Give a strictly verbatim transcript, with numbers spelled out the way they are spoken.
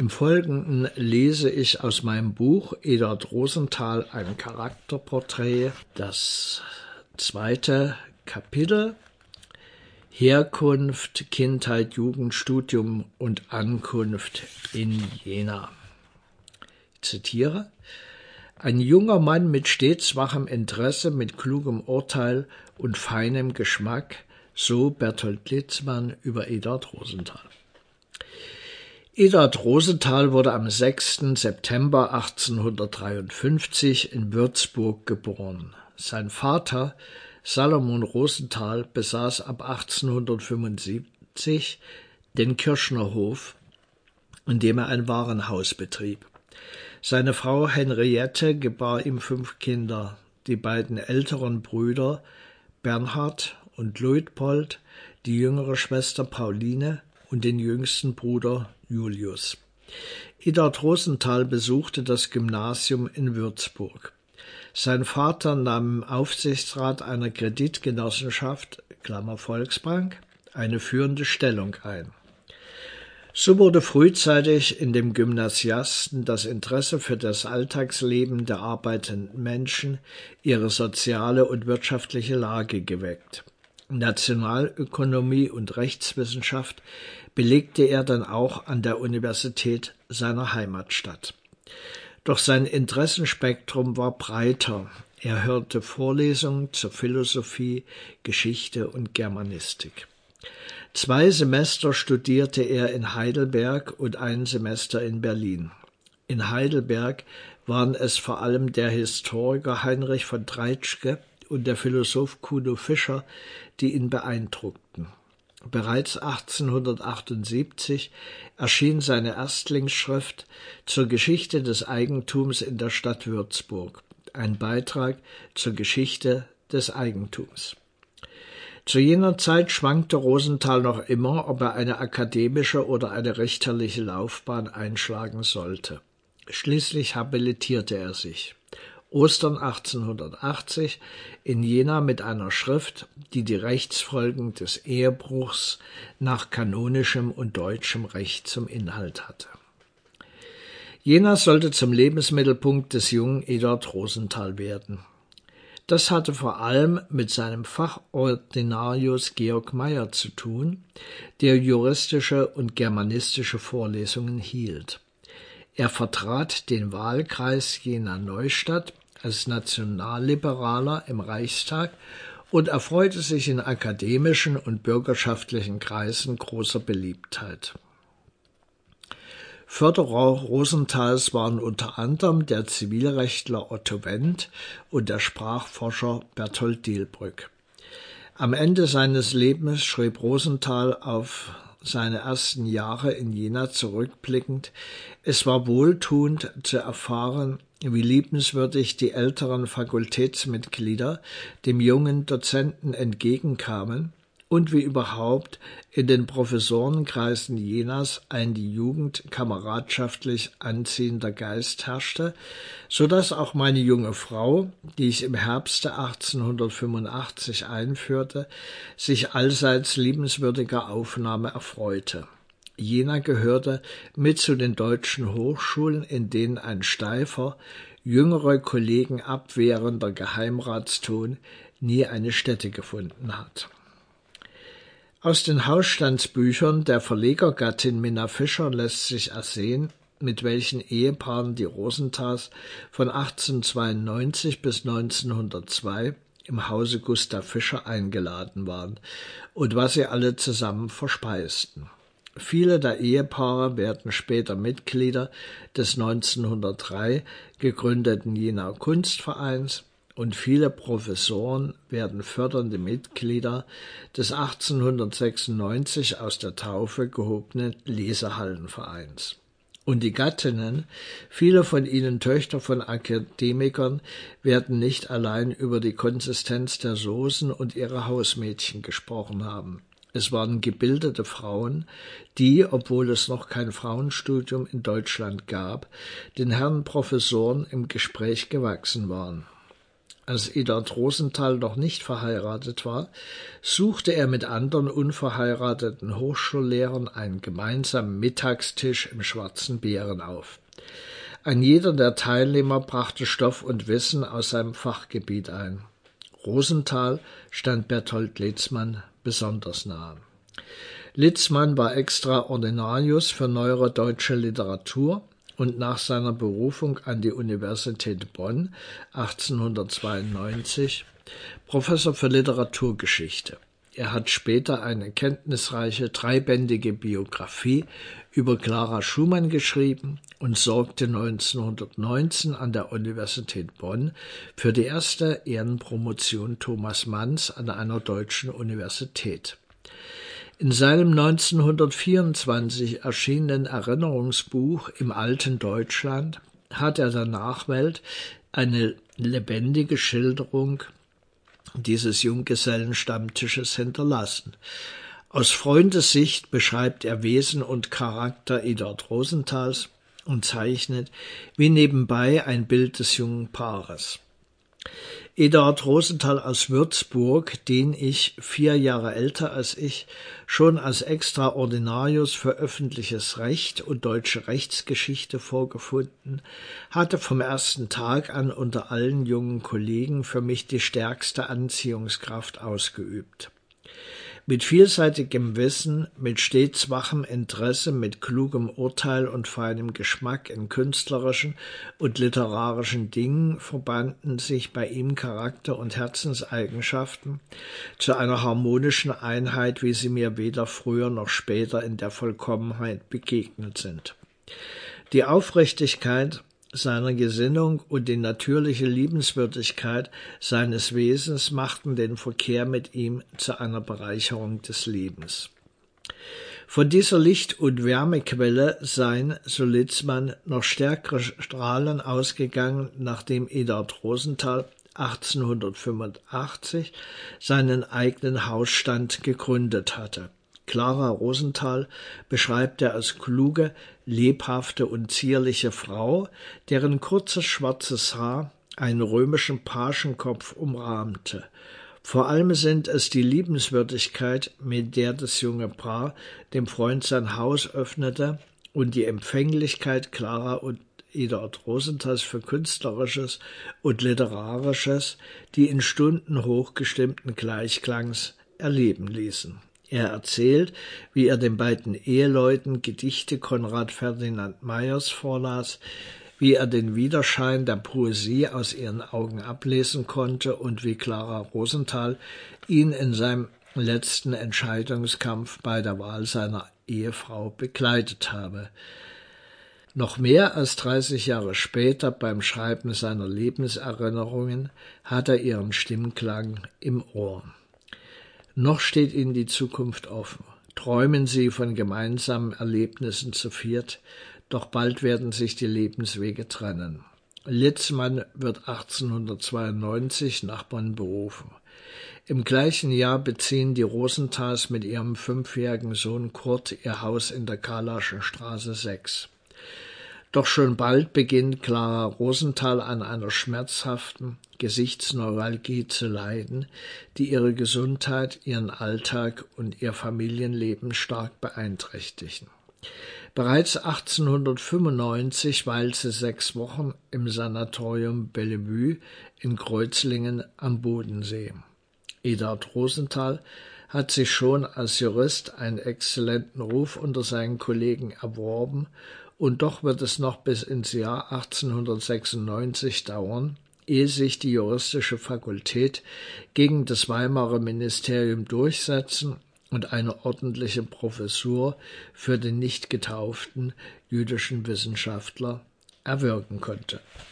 Im Folgenden lese ich aus meinem Buch Eduard Rosenthal ein Charakterporträt, das zweite Kapitel Herkunft, Kindheit, Jugend, Studium und Ankunft in Jena. Ich zitiere: Ein junger Mann mit stets wachem Interesse, mit klugem Urteil und feinem Geschmack, so Bertolt Litzmann über Eduard Rosenthal. Eduard Rosenthal wurde am sechsten September achtzehnhundertdreiundfünfzig in Würzburg geboren. Sein Vater, Salomon Rosenthal, besaß ab achtzehnhundertfünfundsiebzig den Kirschner Hof, in dem er ein Warenhaus betrieb. Seine Frau Henriette gebar ihm fünf Kinder, die beiden älteren Brüder Bernhard und Luitpold, die jüngere Schwester Pauline und den jüngsten Bruder Julius. Eduard Rosenthal besuchte das Gymnasium in Würzburg. Sein Vater nahm im Aufsichtsrat einer Kreditgenossenschaft, Klammer Volksbank, eine führende Stellung ein. So wurde frühzeitig in dem Gymnasiasten das Interesse für das Alltagsleben der arbeitenden Menschen, ihre soziale und wirtschaftliche Lage geweckt. Nationalökonomie und Rechtswissenschaft belegte er dann auch an der Universität seiner Heimatstadt. Doch sein Interessenspektrum war breiter. Er hörte Vorlesungen zur Philosophie, Geschichte und Germanistik. Zwei Semester studierte er in Heidelberg und ein Semester in Berlin. In Heidelberg waren es vor allem der Historiker Heinrich von Treitschke und der Philosoph Kuno Fischer, die ihn beeindruckten. Bereits achtzehnhundertachtundsiebzig erschien seine Erstlingsschrift zur Geschichte des Eigentums in der Stadt Würzburg, ein Beitrag zur Geschichte des Eigentums. Zu jener Zeit schwankte Rosenthal noch immer, ob er eine akademische oder eine richterliche Laufbahn einschlagen sollte. Schließlich habilitierte er sich. Ostern achtzehnhundertachtzig in Jena mit einer Schrift, die die Rechtsfolgen des Ehebruchs nach kanonischem und deutschem Recht zum Inhalt hatte. Jena sollte zum Lebensmittelpunkt des jungen Eduard Rosenthal werden. Das hatte vor allem mit seinem Fachordinarius Georg Meyer zu tun, der juristische und germanistische Vorlesungen hielt. Er vertrat den Wahlkreis Jena-Neustadt als Nationalliberaler im Reichstag und erfreute sich in akademischen und bürgerschaftlichen Kreisen großer Beliebtheit. Förderer Rosenthals waren unter anderem der Zivilrechtler Otto Wendt und der Sprachforscher Berthold Delbrück. Am Ende seines Lebens schrieb Rosenthal auf seine ersten Jahre in Jena zurückblickend: Es war wohltuend zu erfahren, wie liebenswürdig die älteren Fakultätsmitglieder dem jungen Dozenten entgegenkamen und wie überhaupt in den Professorenkreisen Jenas ein die Jugend kameradschaftlich anziehender Geist herrschte, so dass auch meine junge Frau, die ich im Herbste achtzehnhundertfünfundachtzig einführte, sich allseits liebenswürdiger Aufnahme erfreute. Jena gehörte mit zu den deutschen Hochschulen, in denen ein steifer, jüngere Kollegen abwehrender Geheimratston nie eine Stätte gefunden hat. Aus den Hausstandsbüchern der Verlegergattin Minna Fischer lässt sich ersehen, mit welchen Ehepaaren die Rosenthals von achtzehnhundertzweiundneunzig bis neunzehnhundertzwei im Hause Gustav Fischer eingeladen waren und was sie alle zusammen verspeisten. Viele der Ehepaare werden später Mitglieder des neunzehnhundertdrei gegründeten Jenaer Kunstvereins und viele Professoren werden fördernde Mitglieder des achtzehnhundertsechsundneunzig aus der Taufe gehobenen Lesehallenvereins. Und die Gattinnen, viele von ihnen Töchter von Akademikern, werden nicht allein über die Konsistenz der Soßen und ihre Hausmädchen gesprochen haben. Es waren gebildete Frauen, die, obwohl es noch kein Frauenstudium in Deutschland gab, den Herren Professoren im Gespräch gewachsen waren. als Eduard Rosenthal noch nicht verheiratet war, suchte er mit anderen unverheirateten Hochschullehrern einen gemeinsamen Mittagstisch im Schwarzen Bären auf. Ein jeder der Teilnehmer brachte Stoff und Wissen aus seinem Fachgebiet ein. Rosenthal stand Bertolt Litzmann besonders nahe. Litzmann war Extraordinarius für neuere deutsche Literatur und nach seiner Berufung an die Universität Bonn achtzehnhundertzweiundneunzig Professor für Literaturgeschichte. Er hat später eine kenntnisreiche dreibändige Biografie über Clara Schumann geschrieben und sorgte neunzehnhundertneunzehn an der Universität Bonn für die erste Ehrenpromotion Thomas Manns an einer deutschen Universität. In seinem neunzehnhundertvierundzwanzig erschienenen Erinnerungsbuch Im alten Deutschland hat er der Nachwelt eine lebendige Schilderung dieses Junggesellenstammtisches hinterlassen. Aus Freundessicht beschreibt er Wesen und Charakter Eduard Rosenthals und zeichnet wie nebenbei ein Bild des jungen Paares. Eduard Rosenthal aus Würzburg, den ich, vier Jahre älter als ich, schon als Extraordinarius für öffentliches Recht und deutsche Rechtsgeschichte vorgefunden, hatte vom ersten Tag an unter allen jungen Kollegen für mich die stärkste Anziehungskraft ausgeübt. Mit vielseitigem Wissen, mit stets wachem Interesse, mit klugem Urteil und feinem Geschmack in künstlerischen und literarischen Dingen verbanden sich bei ihm Charakter- und Herzenseigenschaften zu einer harmonischen Einheit, wie sie mir weder früher noch später in der Vollkommenheit begegnet sind. Die Aufrichtigkeit seiner Gesinnung und die natürliche Liebenswürdigkeit seines Wesens machten den Verkehr mit ihm zu einer Bereicherung des Lebens. Von dieser Licht- und Wärmequelle seien, so Litzmann, noch stärkere Strahlen ausgegangen, nachdem Eduard Rosenthal achtzehnhundertfünfundachtzig seinen eigenen Hausstand gegründet hatte. Clara Rosenthal beschreibt er als kluge, lebhafte und zierliche Frau, deren kurzes schwarzes Haar einen römischen Pagenkopf umrahmte. Vor allem sind es die Liebenswürdigkeit, mit der das junge Paar dem Freund sein Haus öffnete, und die Empfänglichkeit Clara und Eduard Rosenthals für Künstlerisches und Literarisches, die in Stunden hochgestimmten Gleichklangs erleben ließen. Er erzählt, wie er den beiden Eheleuten Gedichte Konrad Ferdinand Mayers vorlas, wie er den Widerschein der Poesie aus ihren Augen ablesen konnte und wie Clara Rosenthal ihn in seinem letzten Entscheidungskampf bei der Wahl seiner Ehefrau begleitet habe. Noch mehr als dreißig Jahre später, beim Schreiben seiner Lebenserinnerungen, hat er ihren Stimmklang im Ohr. Noch steht Ihnen die Zukunft offen. Träumen Sie von gemeinsamen Erlebnissen zu viert, doch bald werden sich die Lebenswege trennen. Litzmann wird achtzehnhundertzweiundneunzig nach Bonn berufen. Im gleichen Jahr beziehen die Rosenthals mit ihrem fünfjährigen Sohn Kurt ihr Haus in der Karlaschen Straße sechs. Doch schon bald beginnt Clara Rosenthal an einer schmerzhaften Gesichtsneuralgie zu leiden, die ihre Gesundheit, ihren Alltag und ihr Familienleben stark beeinträchtigen. Bereits achtzehnhundertfünfundneunzig weilt sie sechs Wochen im Sanatorium Bellevue in Kreuzlingen am Bodensee. Eduard Rosenthal hat sich schon als Jurist einen exzellenten Ruf unter seinen Kollegen erworben, und doch wird es noch bis ins Jahr achtzehnhundertsechsundneunzig dauern, ehe sich die juristische Fakultät gegen das Weimarer Ministerium durchsetzen und eine ordentliche Professur für den nicht getauften jüdischen Wissenschaftler erwirken konnte.